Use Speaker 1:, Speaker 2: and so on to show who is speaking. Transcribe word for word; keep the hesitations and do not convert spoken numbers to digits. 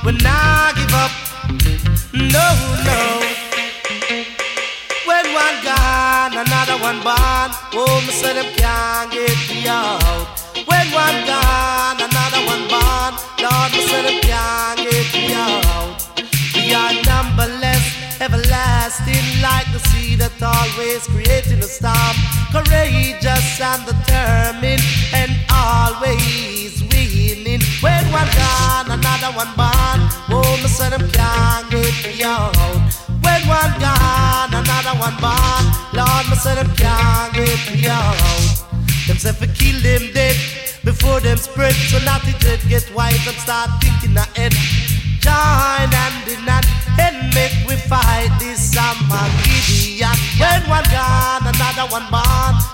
Speaker 1: will not give up. No, no. When one gone, another one born. Oh, me say them can't get me out. When one gone, another one born. Lord, me say them can't get me out. We are numberless, everlasting, like the sea that always creating a storm. Courageous and determined, and always winning. When one gone, another one born. Oh, me say them can't get me out. When one gone, another one born. Lord, me say them can't get me out. Them say fi kill them dead before them spread, so not the dead get wise and start thinking ahead. Join hand in hand and make we fight this Armageddon. When one gone, another one born.